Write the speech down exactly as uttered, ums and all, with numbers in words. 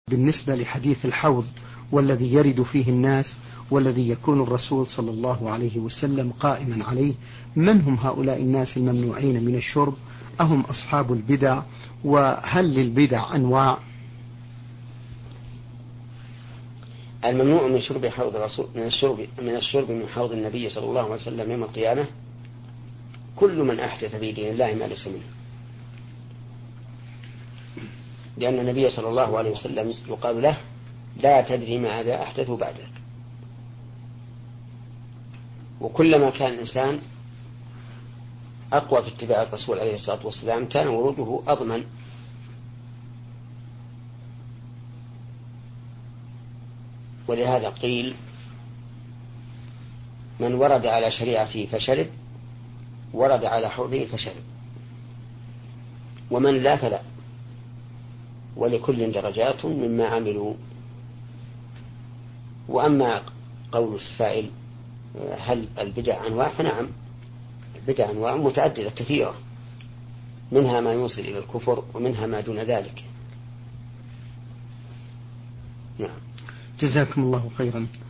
بالنسبة لحديث الحوض والذي يرد فيه الناس والذي يكون الرسول صلى الله عليه وسلم قائما عليه، من هم هؤلاء الناس الممنوعين من الشرب؟ أهم أصحاب البدع؟ وهل للبدع أنواع؟ الممنوع من شرب حوض الرسول من الشرب من الشرب من حوض النبي صلى الله عليه وسلم يوم القيامة كل من أحدث في دين الله ما ليس منه، لأن النبي صلى الله عليه وسلم يقال له لا تدري ماذا أحدث بعدك. وكلما كان الإنسان أقوى في اتباع الرسول عليه الصلاة والسلام كان وروده أضمن. ولهذا قيل من ورد على شريعته فشرب ورد على حوضه فشرب، ومن لا فلا، ولكل درجات مما عملوا. وأما قول السائل هل البدع أنواع، فنعم، البدع أنواع متعددة كثيرة، منها ما يوصل إلى الكفر ومنها ما دون ذلك. نعم، جزاكم الله خيرا.